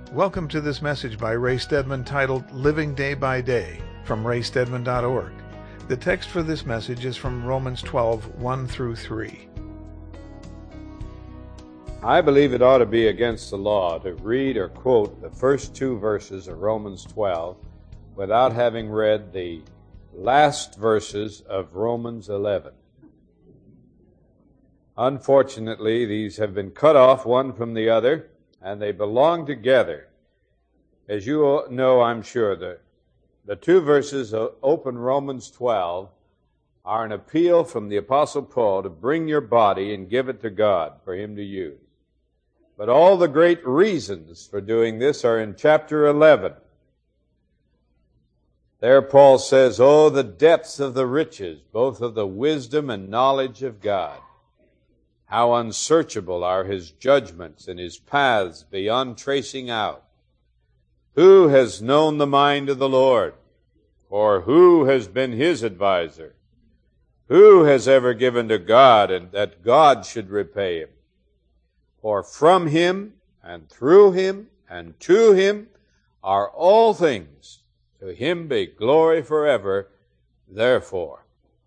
Welcome to this message by Ray Stedman titled Living Day by Day from raystedman.org. The text for this message is from Romans 12, 1 through 3. I believe it ought to be against the law to read or quote the first two verses of Romans 12 without having read the last verses of Romans 11. Unfortunately, these have been cut off one from the other, and they belong together. As you know, I'm sure, the two verses of open Romans 12 are an appeal from the Apostle Paul to bring your body and give it to God for Him to use. But all the great reasons for doing this are in chapter 11. There Paul says, "Oh, the depths of the riches, both of the wisdom and knowledge of God. How unsearchable are His judgments and His paths beyond tracing out. Who has known the mind of the Lord? Or who has been His advisor? Who has ever given to God, and that God should repay him? For from Him, and through Him, and to Him are all things. To Him be glory forever. Therefore.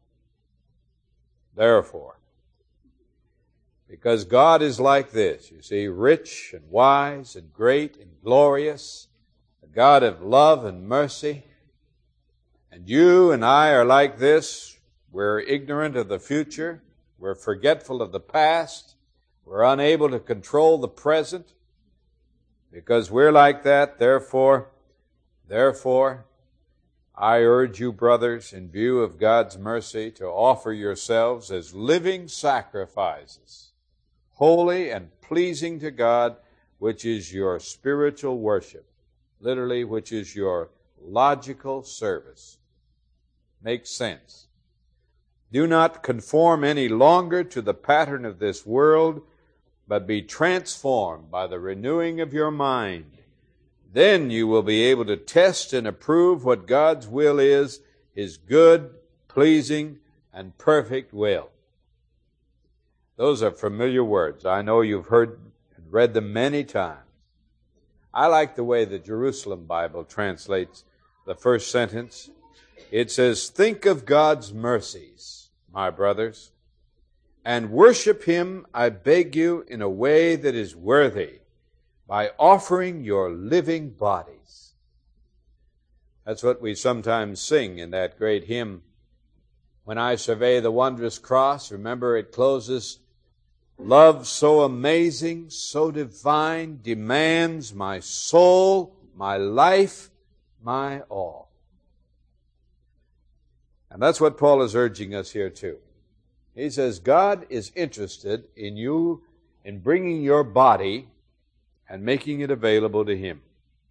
Because God is like this, you see, rich and wise and great and glorious, a God of love and mercy. And you and I are like this. We're ignorant of the future. We're forgetful of the past. We're unable to control the present. Because we're like that, therefore, I urge you, brothers, in view of God's mercy, to offer yourselves as living sacrifices, holy and pleasing to God, which is your spiritual worship. Literally, which is your logical service. Makes sense. Do not conform any longer to the pattern of this world, but be transformed by the renewing of your mind. Then you will be able to test and approve what God's will is, His good, pleasing, and perfect will." Those are familiar words. I know you've heard and read them many times. I like the way the Jerusalem Bible translates the first sentence. It says, "Think of God's mercies, my brothers, and worship Him, I beg you, in a way that is worthy, by offering your living bodies." That's what we sometimes sing in that great hymn, "When I Survey the Wondrous Cross." Remember, it closes, "Love so amazing, so divine, demands my soul, my life, my all." And that's what Paul is urging us here too. He says God is interested in you, in bringing your body and making it available to Him.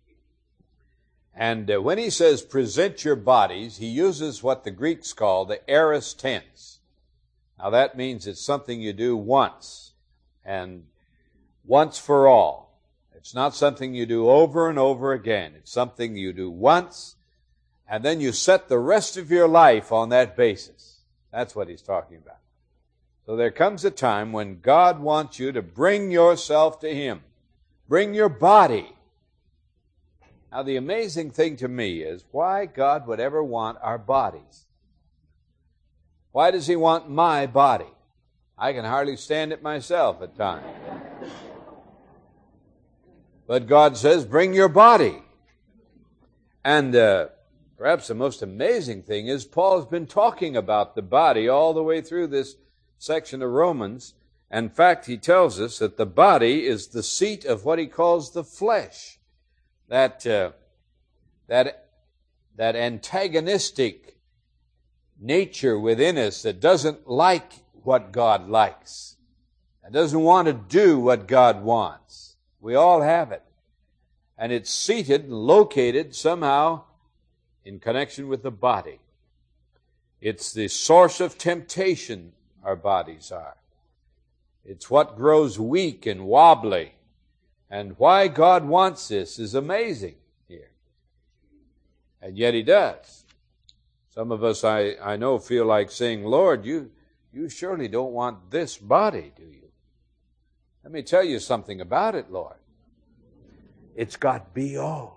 And when he says present your bodies, he uses what the Greeks call the aorist tense. Now that means it's something you do once, and once for all. It's not something you do over and over again. It's something you do once, and then you set the rest of your life on that basis. That's what he's talking about. So there comes a time when God wants you to bring yourself to Him. Bring your body. Now the amazing thing to me is why God would ever want our bodies. Why does He want my body? I can hardly stand it myself at times. But God says, bring your body. And perhaps the most amazing thing is Paul's been talking about the body all the way through this section of Romans. In fact, he tells us that the body is the seat of what he calls the flesh. That antagonistic nature within us that doesn't like what God likes. That doesn't want to do what God wants. We all have it. And it's seated and located somehow in connection with the body. It's the source of temptation, our bodies are. It's what grows weak and wobbly. And why God wants this is amazing here. And yet He does. Some of us, I know, feel like saying, Lord, you surely don't want this body, do you? Let me tell you something about it, Lord. It's got B.O.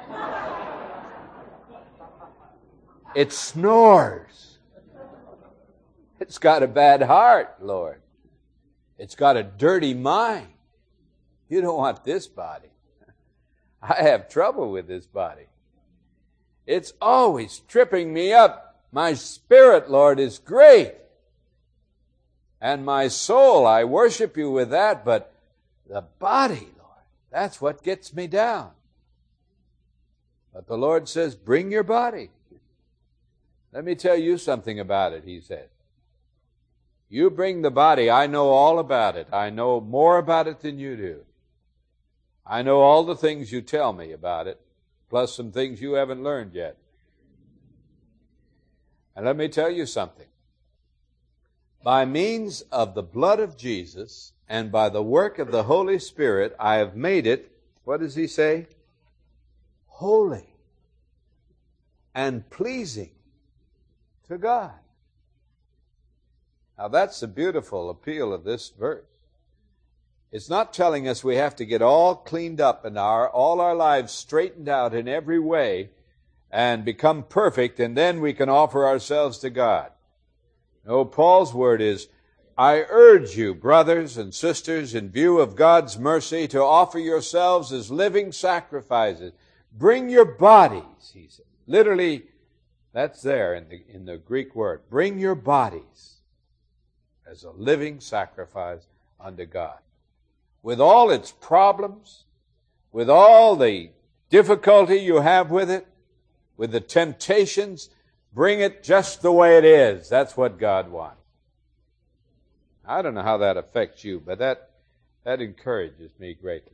It snores. It's got a bad heart, Lord. It's got a dirty mind. You don't want this body. I have trouble with this body. It's always tripping me up. My spirit, Lord, is great. And my soul, I worship you with that, but the body, Lord, that's what gets me down. But the Lord says, bring your body. Let me tell you something about it, he said. You bring the body, I know all about it. I know more about it than you do. I know all the things you tell me about it, plus some things you haven't learned yet. And let me tell you something. By means of the blood of Jesus and by the work of the Holy Spirit, I have made it, what does he say? Holy and pleasing to God. Now that's the beautiful appeal of this verse. It's not telling us we have to get all cleaned up and all our lives straightened out in every way and become perfect, and then we can offer ourselves to God. No, Paul's word is, I urge you, brothers and sisters, in view of God's mercy, to offer yourselves as living sacrifices. Bring your bodies, he said. Literally, that's there in the Greek word. Bring your bodies as a living sacrifice unto God. With all its problems, with all the difficulty you have with it, with the temptations, bring it just the way it is. That's what God wants. I don't know how that affects you, but that encourages me greatly.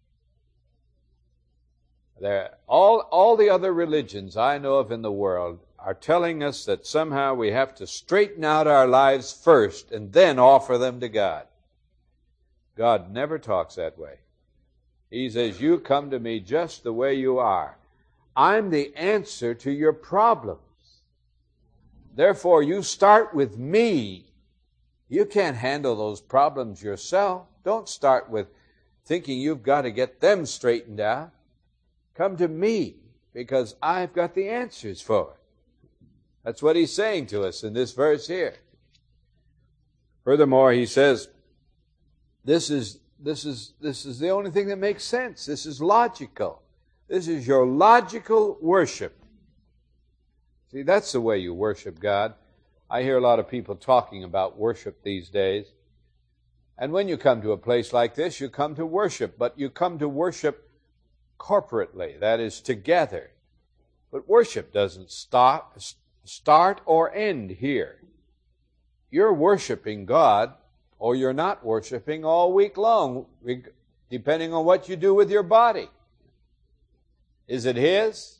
All the other religions I know of in the world are telling us that somehow we have to straighten out our lives first and then offer them to God. God never talks that way. He says, you come to me just the way you are. I'm the answer to your problems. Therefore, you start with me. You can't handle those problems yourself. Don't start with thinking you've got to get them straightened out. Come to me, because I've got the answers for it. That's what he's saying to us in this verse here. Furthermore, he says, this is the only thing that makes sense. This is logical. This is your logical worship. See, that's the way you worship God. I hear a lot of people talking about worship these days. And when you come to a place like this, you come to worship, but you come to worship corporately, that is, together. But worship doesn't start or end here. You're worshiping God, or you're not worshiping all week long, depending on what you do with your body. Is it His?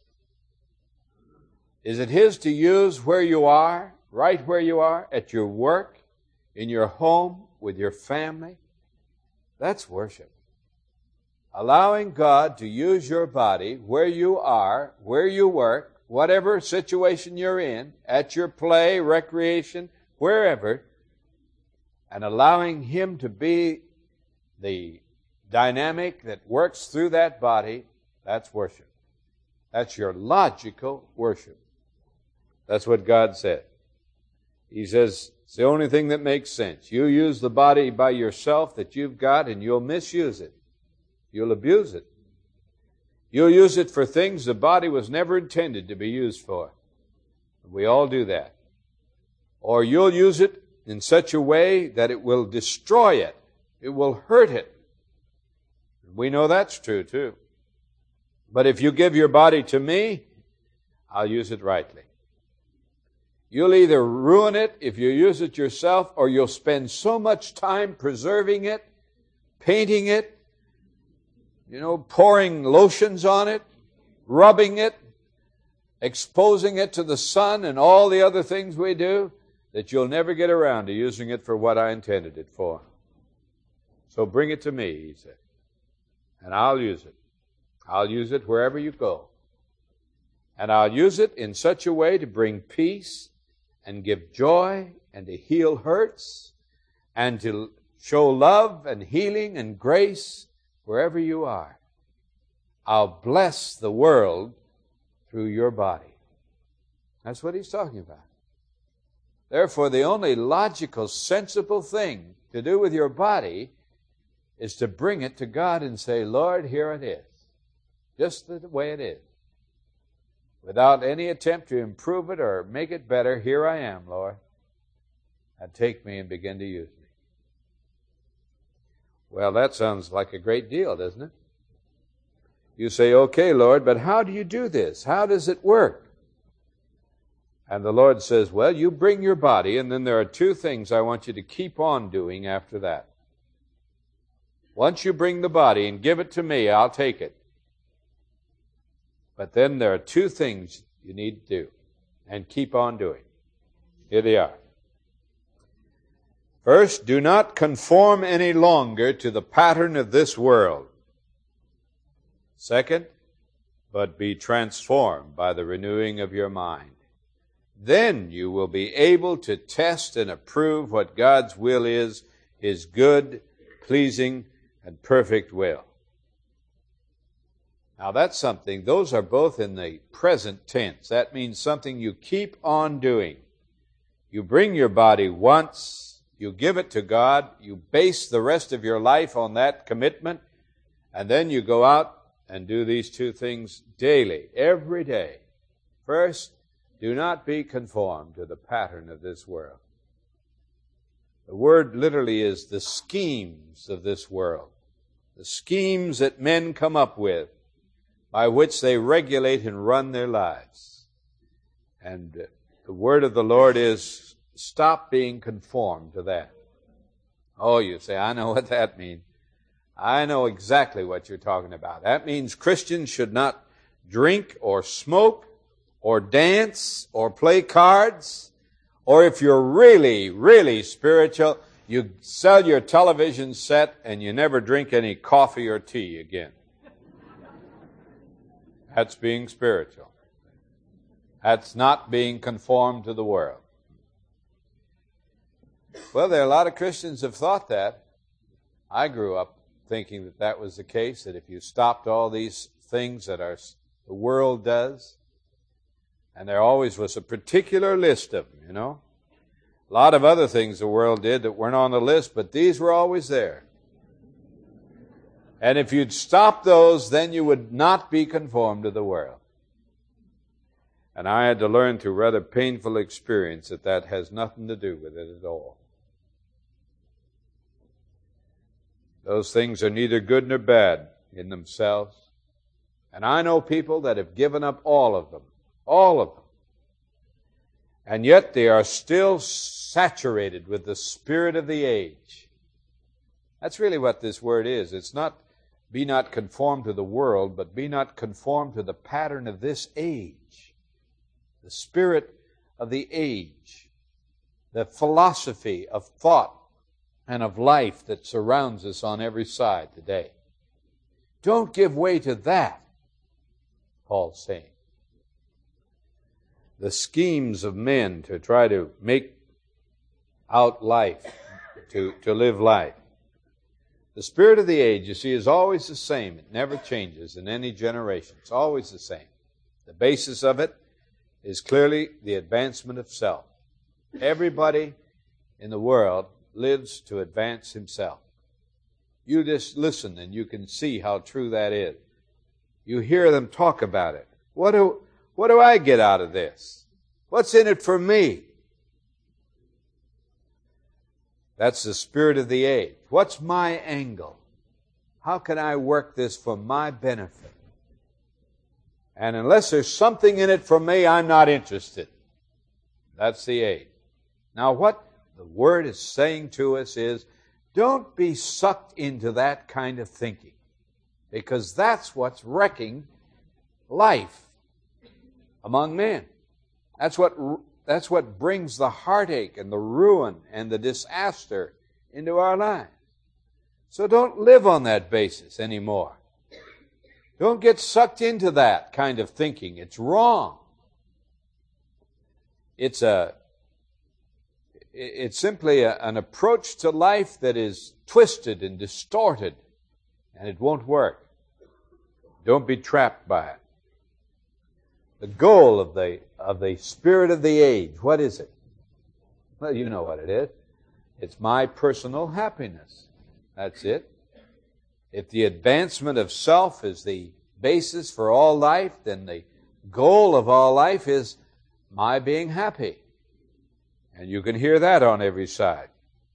Is it His to use where you are, right where you are, at your work, in your home, with your family? That's worship. Allowing God to use your body where you are, where you work, whatever situation you're in, at your play, recreation, wherever, and allowing Him to be the dynamic that works through that body, that's worship. That's your logical worship. That's what God said. He says, it's the only thing that makes sense. You use the body by yourself that you've got, and you'll misuse it. You'll abuse it. You'll use it for things the body was never intended to be used for. We all do that. Or you'll use it in such a way that it will destroy it. It will hurt it. We know that's true too. But if you give your body to me, I'll use it rightly. You'll either ruin it if you use it yourself, or you'll spend so much time preserving it, painting it, pouring lotions on it, rubbing it, exposing it to the sun and all the other things we do, that you'll never get around to using it for what I intended it for. So bring it to me, he said, and I'll use it. I'll use it wherever you go. And I'll use it in such a way to bring peace and give joy and to heal hurts and to show love and healing and grace wherever you are. I'll bless the world through your body. That's what he's talking about. Therefore, the only logical, sensible thing to do with your body is to bring it to God and say, Lord, here it is. Just the way it is. Without any attempt to improve it or make it better, here I am, Lord. And take me and begin to use me. Well, that sounds like a great deal, doesn't it? You say, okay, Lord, but how do you do this? How does it work? And the Lord says, well, you bring your body, and then there are two things I want you to keep on doing after that. Once you bring the body and give it to me, I'll take it. But then there are two things you need to do and keep on doing. Here they are. First, do not conform any longer to the pattern of this world. Second, but be transformed by the renewing of your mind. Then you will be able to test and approve what God's will is, His good, pleasing, and perfect will. Now that's something, those are both in the present tense. That means something you keep on doing. You bring your body once, you give it to God, you base the rest of your life on that commitment, and then you go out and do these two things daily, every day. First, do not be conformed to the pattern of this world. The word literally is the schemes of this world, the schemes that men come up with by which they regulate and run their lives. And the word of the Lord is, stop being conformed to that. Oh, you say, I know what that means. I know exactly what you're talking about. That means Christians should not drink or smoke or dance or play cards, or if you're really, really spiritual, you sell your television set and you never drink any coffee or tea again. That's being spiritual. That's not being conformed to the world. Well, there are a lot of Christians who have thought that. I grew up thinking that that was the case, that if you stopped all these things that the world does, and there always was a particular list of them, you know. A lot of other things the world did that weren't on the list, but these were always there. And if you'd stop those, then you would not be conformed to the world. And I had to learn through rather painful experience that that has nothing to do with it at all. Those things are neither good nor bad in themselves. And I know people that have given up all of them. All of them. And yet they are still saturated with the spirit of the age. That's really what this word is. It's not, be not conformed to the world, but be not conformed to the pattern of this age. The spirit of the age. The philosophy of thought and of life that surrounds us on every side today. Don't give way to that, Paul's saying. The schemes of men to try to make out life, to live life. The spirit of the age, you see, is always the same. It never changes in any generation. It's always the same. The basis of it is clearly the advancement of self. Everybody in the world lives to advance himself. You just listen and you can see how true that is. You hear them talk about it. What do I get out of this? What's in it for me? That's the spirit of the age. What's my angle? How can I work this for my benefit? And unless there's something in it for me, I'm not interested. That's the age. Now what the Word is saying to us is, don't be sucked into that kind of thinking, because that's what's wrecking life among men. That's what brings the heartache and the ruin and the disaster into our lives. So don't live on that basis anymore. Don't get sucked into that kind of thinking. It's wrong. It's simply an approach to life that is twisted and distorted, and it won't work. Don't be trapped by it. The goal of the spirit of the age, what is it? Well, you know what it is. It's my personal happiness. That's it. If the advancement of self is the basis for all life, then the goal of all life is my being happy. And you can hear that on every side.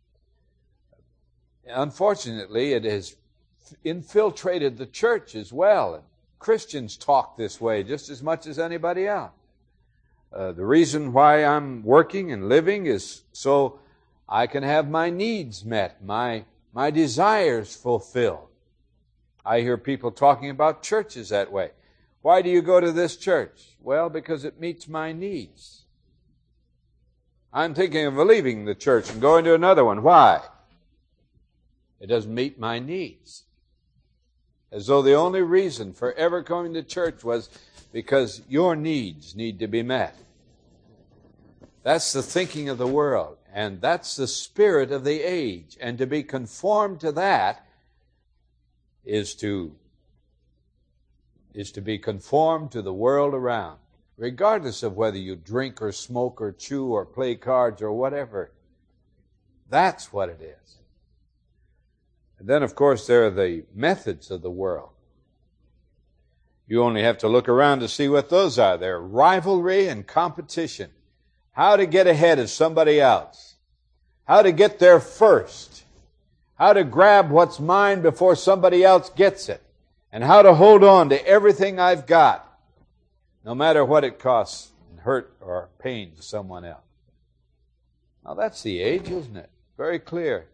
Unfortunately, it has infiltrated the church as well. And Christians talk this way just as much as anybody else. The reason why I'm working and living is so I can have my needs met, my desires fulfilled. I hear people talking about churches that way. Why do you go to this church? Well, because it meets my needs. I'm thinking of leaving the church and going to another one. Why? It doesn't meet my needs. As though the only reason for ever coming to church was because your needs need to be met. That's the thinking of the world, and that's the spirit of the age. And to be conformed to that is to be conformed to the world around, regardless of whether you drink or smoke or chew or play cards or whatever. That's what it is. And then, of course, there are the methods of the world. You only have to look around to see what those are. They're rivalry and competition. How to get ahead of somebody else. How to get there first. How to grab what's mine before somebody else gets it. And how to hold on to everything I've got, no matter what it costs and hurt or pains someone else. Now that's the age, isn't it? Very clear.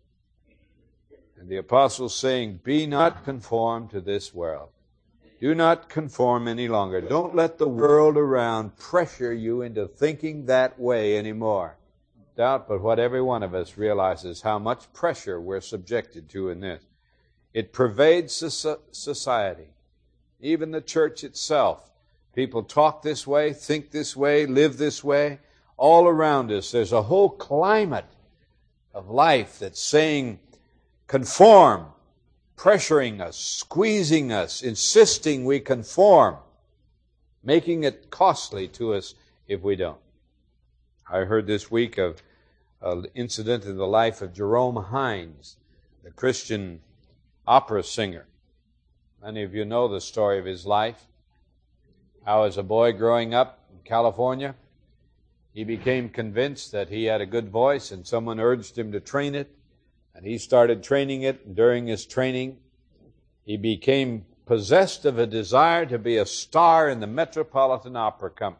And the apostle's saying, be not conformed to this world. Do not conform any longer. Don't let the world around pressure you into thinking that way anymore. Doubt but what every one of us realizes how much pressure we're subjected to in this. It pervades society, even the church itself. People talk this way, think this way, live this way. All around us, there's a whole climate of life that's saying, conform, pressuring us, squeezing us, insisting we conform, making it costly to us if we don't. I heard this week of an incident in the life of Jerome Hines, the Christian opera singer. Many of you know the story of his life. How as a boy growing up in California, he became convinced that he had a good voice and someone urged him to train it. And he started training it, and during his training, he became possessed of a desire to be a star in the Metropolitan Opera Company.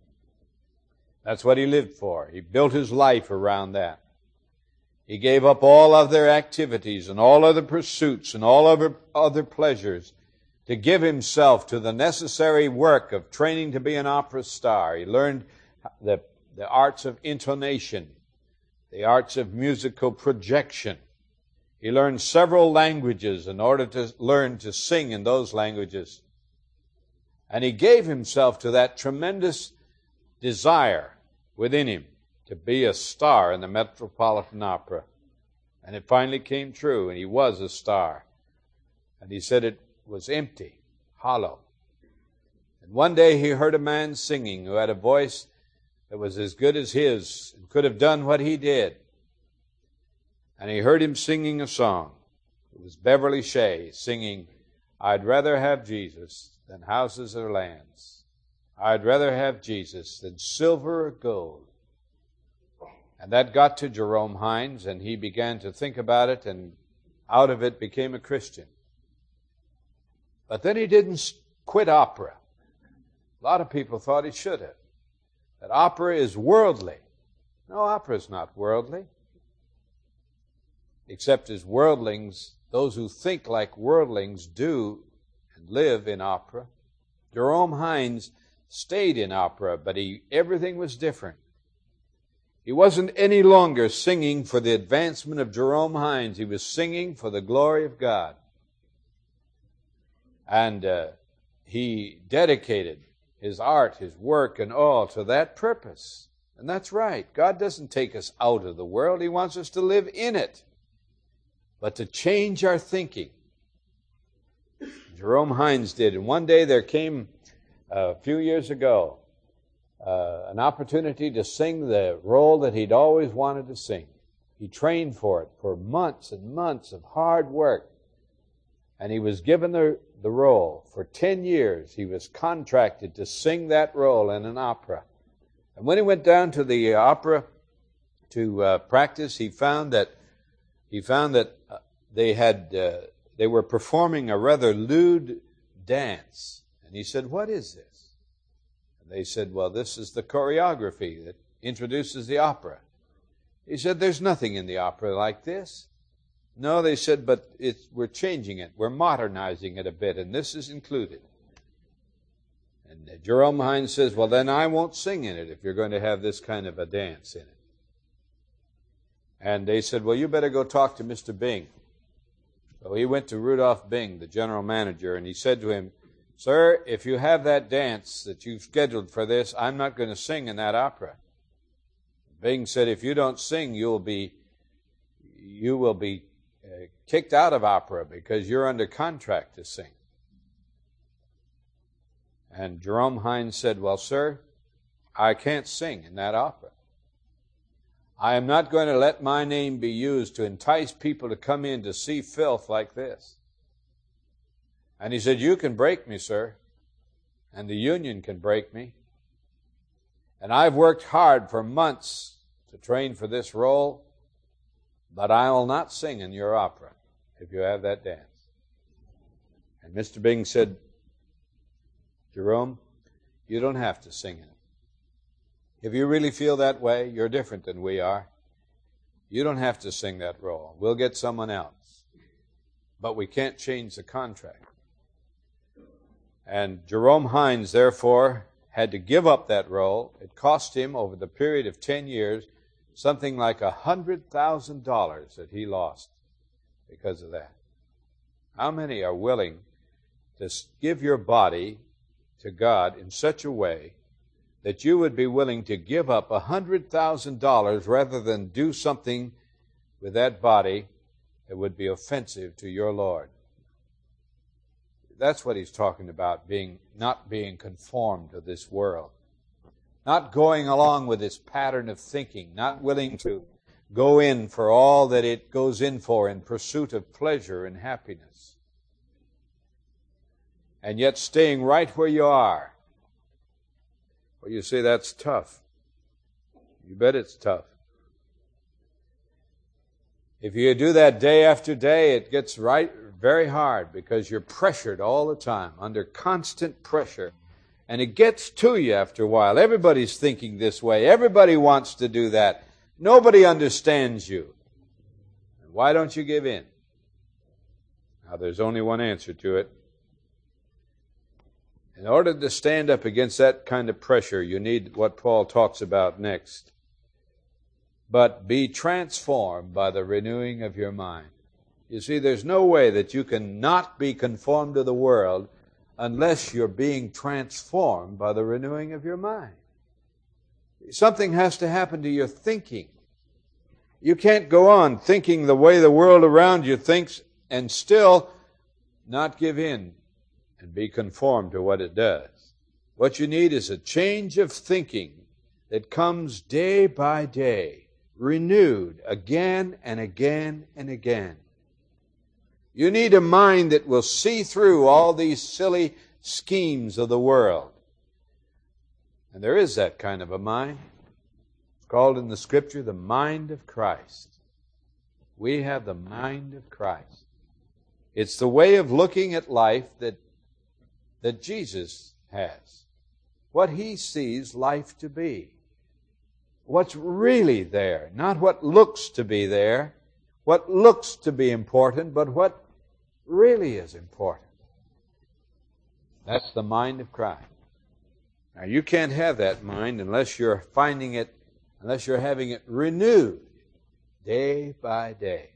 That's what he lived for. He built his life around that. He gave up all other activities and all other pursuits and all other pleasures to give himself to the necessary work of training to be an opera star. He learned the arts of intonation, the arts of musical projection. He learned several languages in order to learn to sing in those languages. And he gave himself to that tremendous desire within him to be a star in the Metropolitan Opera. And it finally came true, and he was a star. And he said it was empty, hollow. And one day he heard a man singing who had a voice that was as good as his and could have done what he did. And he heard him singing a song. It was Beverly Shea singing, I'd rather have Jesus than houses or lands. I'd rather have Jesus than silver or gold. And that got to Jerome Hines, and he began to think about it, and out of it became a Christian. But then he didn't quit opera. A lot of people thought he should have. That opera is worldly. No, opera is not worldly. Except as worldlings, those who think like worldlings do and live in opera. Jerome Hines stayed in opera, but everything was different. He wasn't any longer singing for the advancement of Jerome Hines. He was singing for the glory of God. And he dedicated his art, his work, and all to that purpose. And that's right. God doesn't take us out of the world. He wants us to live in it. But to change our thinking. Jerome Hines did. And one day there came, a few years ago, an opportunity to sing the role that he'd always wanted to sing. He trained for it for months and months of hard work. And he was given the role. For 10 years, he was contracted to sing that role in an opera. And when he went down to the opera to practice, he found that they were performing a rather lewd dance. And he said, "What is this?" And they said, "Well, this is the choreography that introduces the opera." He said, "There's nothing in the opera like this." "No," they said, "but we're changing it. We're modernizing it a bit, and this is included." And Jerome Hines says, "Well, then I won't sing in it if you're going to have this kind of a dance in it." And they said, "Well, you better go talk to Mr. Bing." So he went to Rudolph Bing, the general manager, and he said to him, "Sir, if you have that dance that you've scheduled for this, I'm not going to sing in that opera." Bing said, "If you don't sing, you will be kicked out of opera because you're under contract to sing." And Jerome Hines said, "Well, sir, I can't sing in that opera. I am not going to let my name be used to entice people to come in to see filth like this." And he said, "You can break me, sir, and the union can break me. And I've worked hard for months to train for this role, but I will not sing in your opera if you have that dance." And Mr. Bing said, "Jerome, you don't have to sing in it. If you really feel that way, you're different than we are. You don't have to sing that role. We'll get someone else. But we can't change the contract." And Jerome Hines, therefore, had to give up that role. It cost him, over the period of 10 years, something like $100,000 that he lost because of that. How many are willing to give your body to God in such a way that you would be willing to give up $100,000 rather than do something with that body that would be offensive to your Lord? That's what he's talking about, not being conformed to this world. Not going along with this pattern of thinking, not willing to go in for all that it goes in for in pursuit of pleasure and happiness. And yet staying right where you are. Well, you say that's tough. You bet it's tough. If you do that day after day, it gets very hard because you're pressured all the time, under constant pressure. And it gets to you after a while. Everybody's thinking this way. Everybody wants to do that. Nobody understands you. Why don't you give in? Now, there's only one answer to it. In order to stand up against that kind of pressure, you need what Paul talks about next. But be transformed by the renewing of your mind. You see, there's no way that you can not be conformed to the world unless you're being transformed by the renewing of your mind. Something has to happen to your thinking. You can't go on thinking the way the world around you thinks and still not give in and be conformed to what it does. What you need is a change of thinking that comes day by day, renewed again and again and again. You need a mind that will see through all these silly schemes of the world. And there is that kind of a mind. It's called in the Scripture the mind of Christ. We have the mind of Christ. It's the way of looking at life that Jesus has. What He sees life to be. What's really there, not what looks to be there, what looks to be important, but what really is important. That's the mind of Christ. Now, you can't have that mind unless you're finding it, unless you're having it renewed day by day.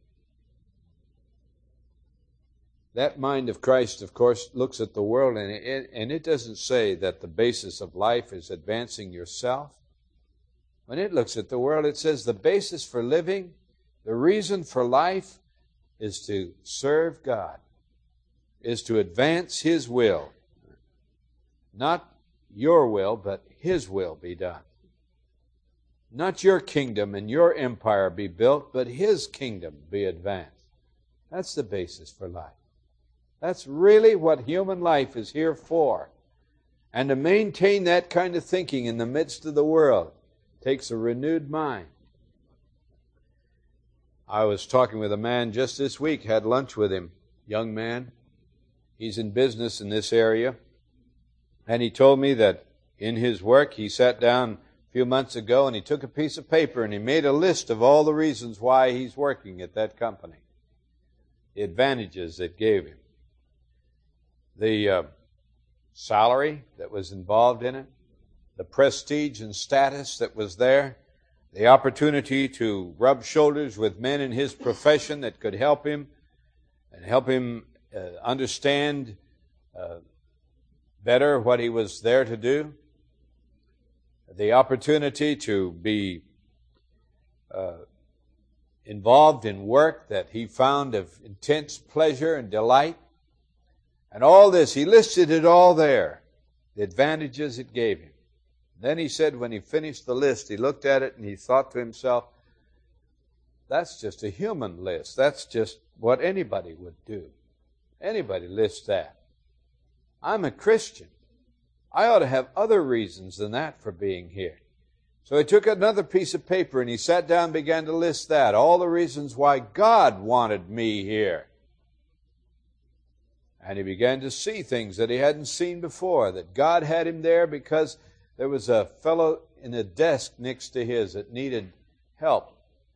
That mind of Christ, of course, looks at the world, and it doesn't say that the basis of life is advancing yourself. When it looks at the world, it says the basis for living, the reason for life, is to serve God. is to advance His will. Not your will, but His will be done. Not your kingdom and your empire be built, but His kingdom be advanced. That's the basis for life. That's really what human life is here for. And to maintain that kind of thinking in the midst of the world takes a renewed mind. I was talking with a man just this week, had lunch with him, young man. He's in business in this area. And he told me that in his work, he sat down a few months ago and he took a piece of paper and he made a list of all the reasons why he's working at that company. The advantages it gave him. The salary that was involved in it, the prestige and status that was there, the opportunity to rub shoulders with men in his profession that could help him and help him understand better what he was there to do, the opportunity to be involved in work that he found of intense pleasure and delight. And all this, he listed it all there, the advantages it gave him. Then he said when he finished the list, he looked at it and he thought to himself, that's just a human list. That's just what anybody would do. Anybody lists that. I'm a Christian. I ought to have other reasons than that for being here. So he took another piece of paper and he sat down and began to list that. All the reasons why God wanted me here. And he began to see things that he hadn't seen before, that God had him there because there was a fellow in a desk next to his that needed help.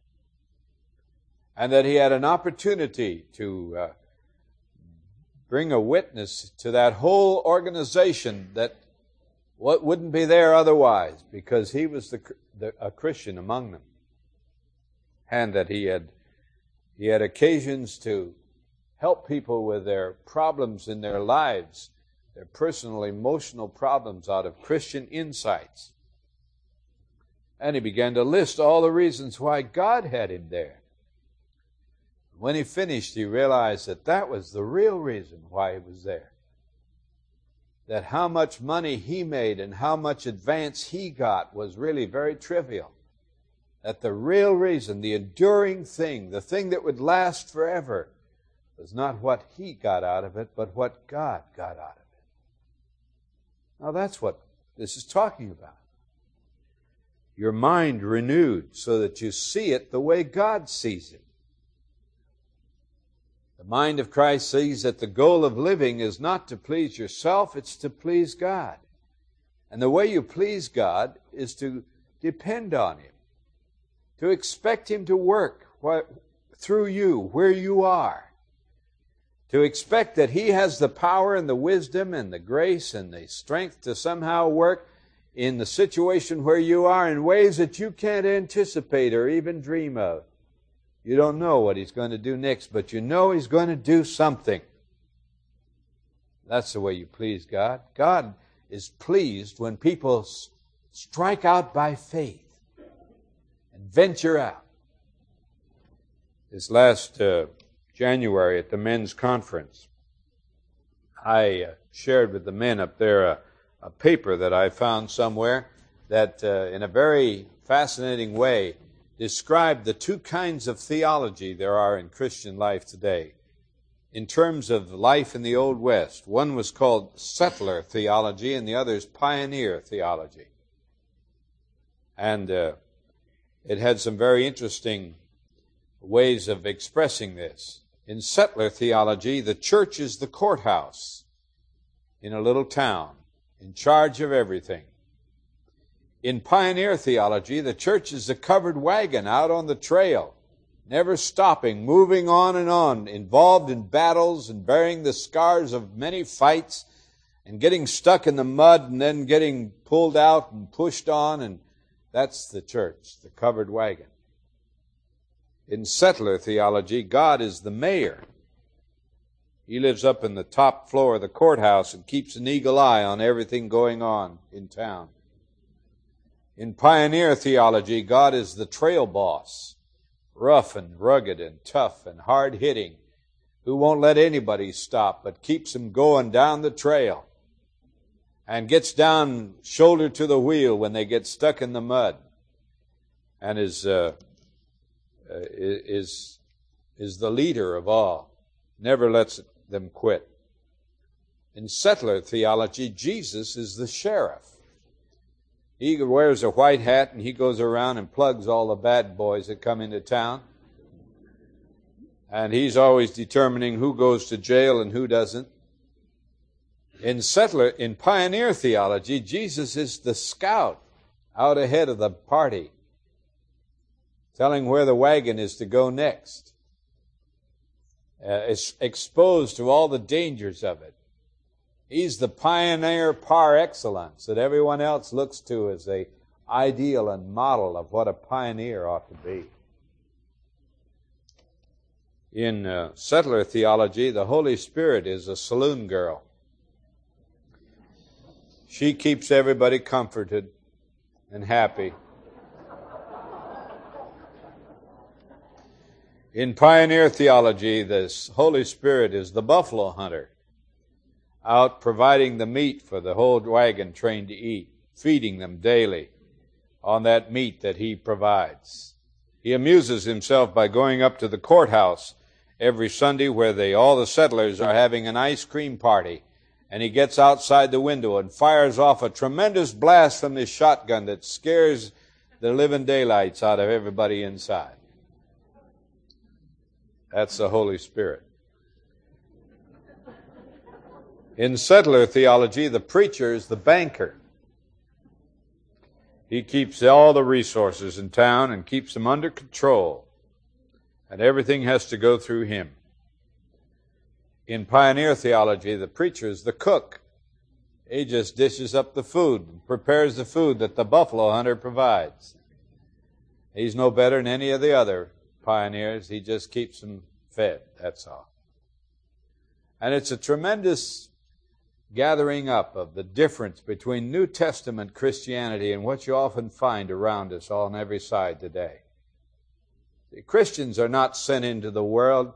And that he had an opportunity to bring a witness to that whole organization that wouldn't be there otherwise because he was a Christian among them. And that he had occasions to help people with their problems in their lives, their personal, emotional problems out of Christian insights. And he began to list all the reasons why God had him there. When he finished, he realized that that was the real reason why he was there. That how much money he made and how much advance he got was really very trivial. That the real reason, the enduring thing, the thing that would last forever, was not what he got out of it, but what God got out of it. Now that's what this is talking about. Your mind renewed so that you see it the way God sees it. The mind of Christ sees that the goal of living is not to please yourself, it's to please God. And the way you please God is to depend on Him, to expect Him to work through you where you are. To expect that He has the power and the wisdom and the grace and the strength to somehow work in the situation where you are in ways that you can't anticipate or even dream of. You don't know what He's going to do next, but you know He's going to do something. That's the way you please God. God is pleased when people strike out by faith and venture out. This last January at the men's conference, I shared with the men up there a paper that I found somewhere that in a very fascinating way described the two kinds of theology there are in Christian life today. In terms of life in the Old West, one was called settler theology and the other is pioneer theology. And it had some very interesting ways of expressing this. In settler theology, the church is the courthouse in a little town, in charge of everything. In pioneer theology, the church is a covered wagon out on the trail, never stopping, moving on, involved in battles and bearing the scars of many fights and getting stuck in the mud and then getting pulled out and pushed on, and that's the church, the covered wagon. In settler theology, God is the mayor. He lives up in the top floor of the courthouse and keeps an eagle eye on everything going on in town. In pioneer theology, God is the trail boss, rough and rugged and tough and hard-hitting, who won't let anybody stop, but keeps them going down the trail, and gets down shoulder to the wheel when they get stuck in the mud, and is the leader of all, never lets them quit. In settler theology, Jesus is the sheriff. He wears a white hat and he goes around and plugs all the bad boys that come into town. And he's always determining who goes to jail and who doesn't. In pioneer theology, Jesus is the scout out ahead of the party, telling where the wagon is to go next. Is exposed to all the dangers of it. He's the pioneer par excellence that everyone else looks to as an ideal and model of what a pioneer ought to be. In settler theology, the Holy Spirit is a saloon girl. She keeps everybody comforted and happy. In pioneer theology, the Holy Spirit is the buffalo hunter, out providing the meat for the whole wagon train to eat, feeding them daily on that meat that he provides. He amuses himself by going up to the courthouse every Sunday where all the settlers are having an ice cream party, and he gets outside the window and fires off a tremendous blast from his shotgun that scares the living daylights out of everybody inside. That's the Holy Spirit. In settler theology, the preacher is the banker. He keeps all the resources in town and keeps them under control. And everything has to go through him. In pioneer theology, the preacher is the cook. He just dishes up the food, prepares the food that the buffalo hunter provides. He's no better than any of the other pioneers. He just keeps them fed, that's all. And it's a tremendous gathering up of the difference between New Testament Christianity and what you often find around us on every side today. See, Christians are not sent into the world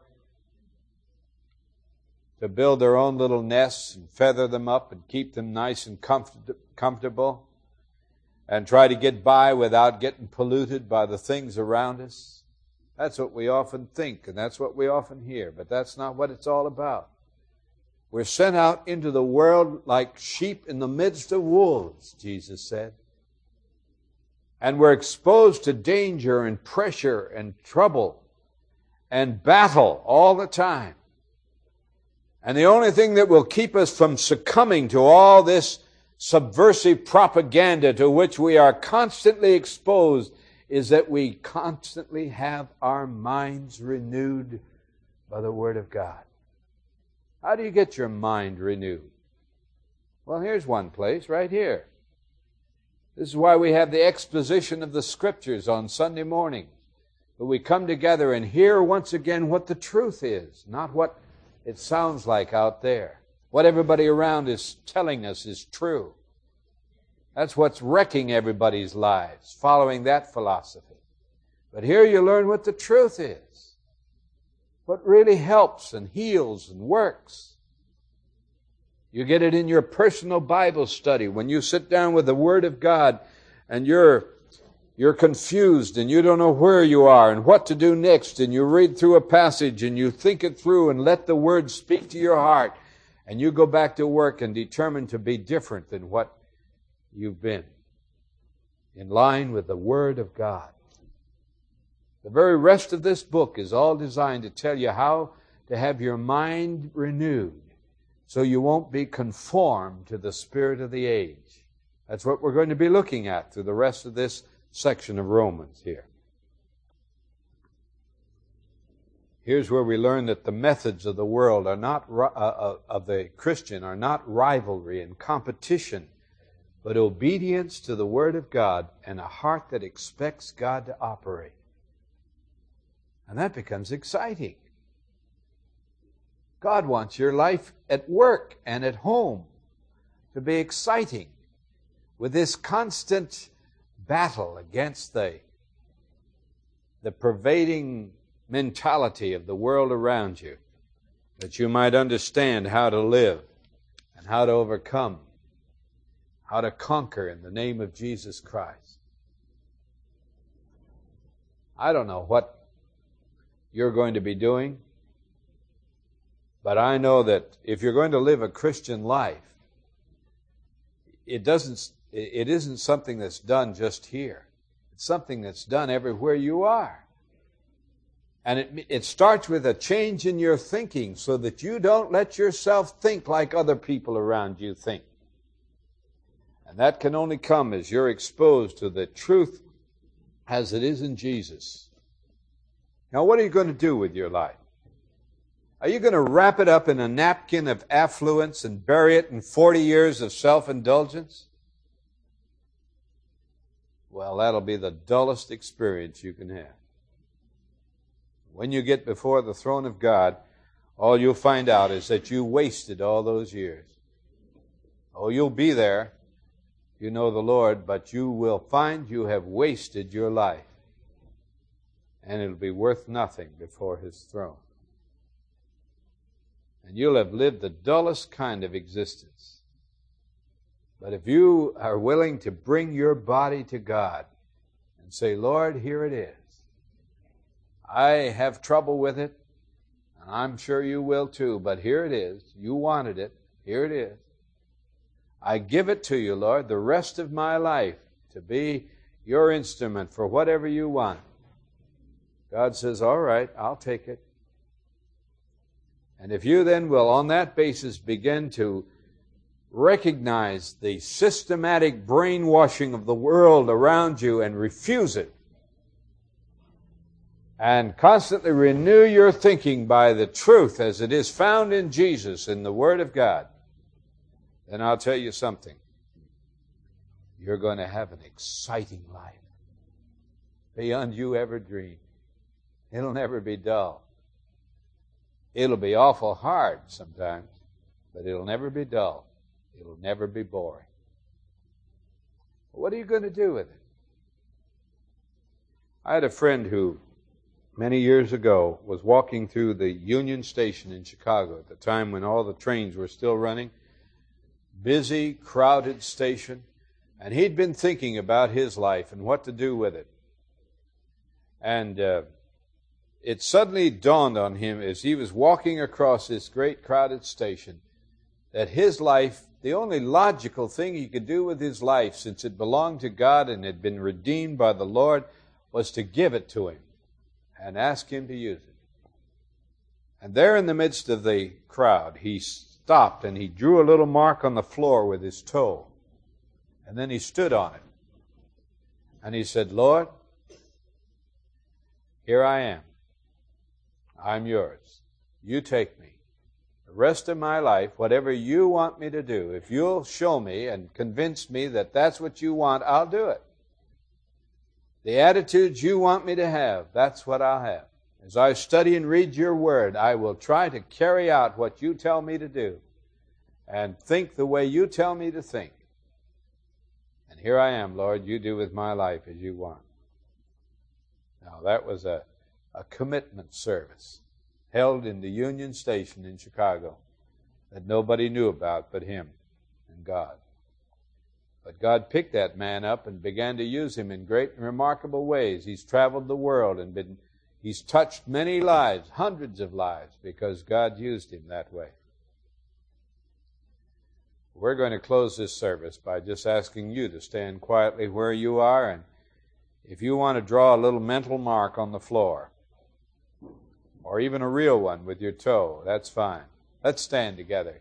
to build their own little nests and feather them up and keep them nice and comfortable and try to get by without getting polluted by the things around us. That's what we often think, and that's what we often hear, but that's not what it's all about. We're sent out into the world like sheep in the midst of wolves, Jesus said. And we're exposed to danger and pressure and trouble and battle all the time. And the only thing that will keep us from succumbing to all this subversive propaganda to which we are constantly exposed is that we constantly have our minds renewed by the Word of God. How do you get your mind renewed? Well, here's one place, right here. This is why we have the exposition of the Scriptures on Sunday morning. But we come together and hear once again what the truth is, not what it sounds like out there. What everybody around is telling us is true. That's what's wrecking everybody's lives, following that philosophy. But here you learn what the truth is. What really helps and heals and works. You get it in your personal Bible study. When you sit down with the Word of God and you're confused and you don't know where you are and what to do next, and you read through a passage and you think it through and let the Word speak to your heart, and you go back to work and determine to be different than what you've been, in line with the Word of God. The very rest of this book is all designed to tell you how to have your mind renewed so you won't be conformed to the spirit of the age. That's what we're going to be looking at through the rest of this section of Romans here. Here's where we learn that the methods of the world are not of the Christian are not rivalry and competition, but obedience to the Word of God and a heart that expects God to operate. And that becomes exciting. God wants your life at work and at home to be exciting with this constant battle against the pervading mentality of the world around you. that you might understand how to live and how to overcome, how to conquer in the name of Jesus Christ. I don't know what you're going to be doing, but I know that if you're going to live a Christian life, it isn't something that's done just here. It's something that's done everywhere you are. And it starts with a change in your thinking so that you don't let yourself think like other people around you think. And that can only come as you're exposed to the truth as it is in Jesus. Now, what are you going to do with your life? Are you going to wrap it up in a napkin of affluence and bury it in 40 years of self-indulgence? Well, that'll be the dullest experience you can have. When you get before the throne of God, all you'll find out is that you wasted all those years. Oh, you'll be there, you know the Lord, but you will find you have wasted your life. And it'll be worth nothing before His throne. And you'll have lived the dullest kind of existence. But if you are willing to bring your body to God and say, Lord, here it is. I have trouble with it, and I'm sure you will too, but here it is. You wanted it. Here it is. I give it to you, Lord, the rest of my life to be your instrument for whatever you want. God says, all right, I'll take it. And if you then will, on that basis, begin to recognize the systematic brainwashing of the world around you and refuse it, and constantly renew your thinking by the truth as it is found in Jesus, in the Word of God, then I'll tell you something. You're going to have an exciting life beyond you ever dreamed. It'll never be dull. It'll be awful hard sometimes, but it'll never be dull. It'll never be boring. What are you going to do with it? I had a friend who many years ago was walking through the Union Station in Chicago at the time when all the trains were still running. Busy, crowded station. And he'd been thinking about his life and what to do with it. And it suddenly dawned on him as he was walking across this great crowded station that his life, the only logical thing he could do with his life, since it belonged to God and had been redeemed by the Lord, was to give it to Him and ask Him to use it. And there in the midst of the crowd, he stopped and he drew a little mark on the floor with his toe. And then he stood on it. And he said, Lord, here I am. I'm yours. You take me. The rest of my life, whatever you want me to do, if you'll show me and convince me that that's what you want, I'll do it. The attitudes you want me to have, that's what I'll have. As I study and read your word, I will try to carry out what you tell me to do and think the way you tell me to think. And here I am, Lord, you do with my life as you want. Now, that was a commitment service held in the Union Station in Chicago that nobody knew about but him and God. But God picked that man up and began to use him in great and remarkable ways. He's traveled the world and he's touched many lives, hundreds of lives, because God used him that way. We're going to close this service by just asking you to stand quietly where you are, and if you want to draw a little mental mark on the floor, or even a real one with your toe, that's fine. Let's stand together.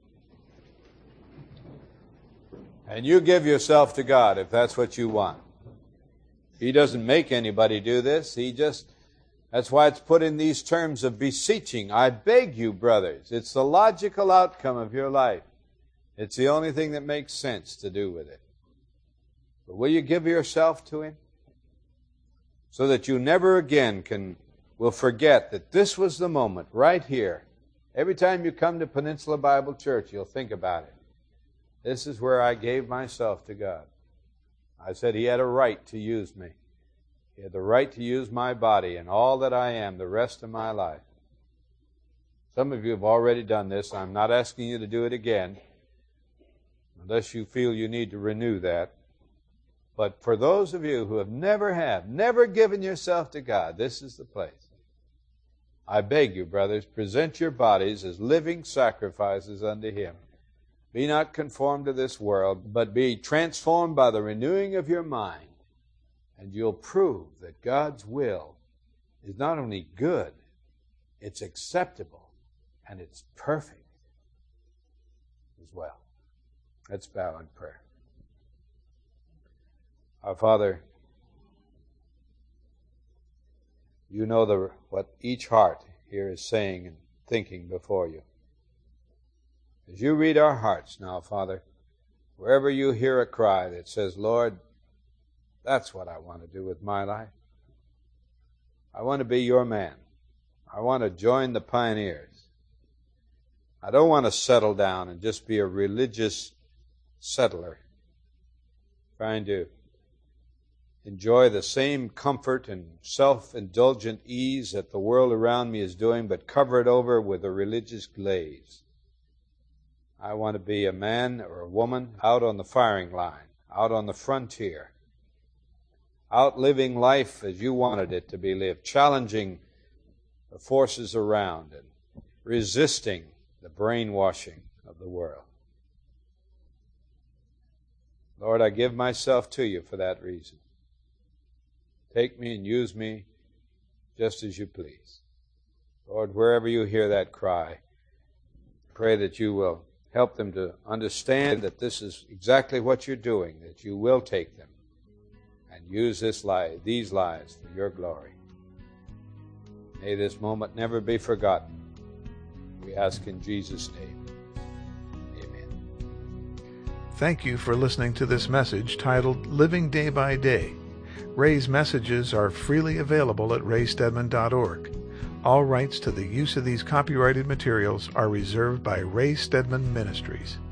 And you give yourself to God if that's what you want. He doesn't make anybody do this. That's why it's put in these terms of beseeching. I beg you, brothers. It's the logical outcome of your life. It's the only thing that makes sense to do with it. But will you give yourself to Him? So that you never again will forget that this was the moment right here. Every time you come to Peninsula Bible Church, you'll think about it. This is where I gave myself to God. I said He had a right to use me. He had the right to use my body and all that I am the rest of my life. Some of you have already done this. I'm not asking you to do it again, unless you feel you need to renew that. But for those of you who have never given yourself to God, this is the place. I beg you, brothers, present your bodies as living sacrifices unto Him. Be not conformed to this world, but be transformed by the renewing of your mind, and you'll prove that God's will is not only good, it's acceptable, and it's perfect as well. Let's bow in prayer. Our Father, you know what each heart here is saying and thinking before you. As you read our hearts now, Father, wherever you hear a cry that says, Lord, that's what I want to do with my life. I want to be your man. I want to join the pioneers. I don't want to settle down and just be a religious settler, trying to enjoy the same comfort and self-indulgent ease that the world around me is doing, but cover it over with a religious glaze. I want to be a man or a woman out on the firing line, out on the frontier, out living life as you wanted it to be lived, challenging the forces around and resisting the brainwashing of the world. Lord, I give myself to you for that reason. Take me and use me just as you please. Lord, wherever you hear that cry, pray that you will help them to understand that this is exactly what you're doing, that you will take them and use these lives for your glory. May this moment never be forgotten. We ask in Jesus' name. Amen. Thank you for listening to this message titled Living Day by Day. Ray's messages are freely available at raystedman.org. All rights to the use of these copyrighted materials are reserved by Ray Stedman Ministries.